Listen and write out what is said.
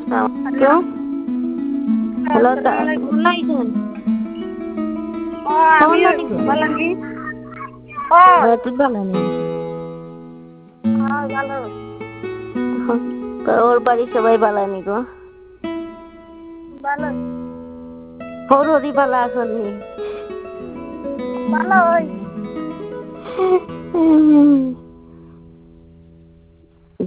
Hello, hello, আসসালামু আলাইকুম। কেমন আছেন? ও আমি কেমন আছেন? ভালো নেই। ও তুই ভালো নেই। ভালো ওর বাড়ির সবাই ভালো নি গো। ভালো ওর হরি ভালো আসননি। ভালো ওই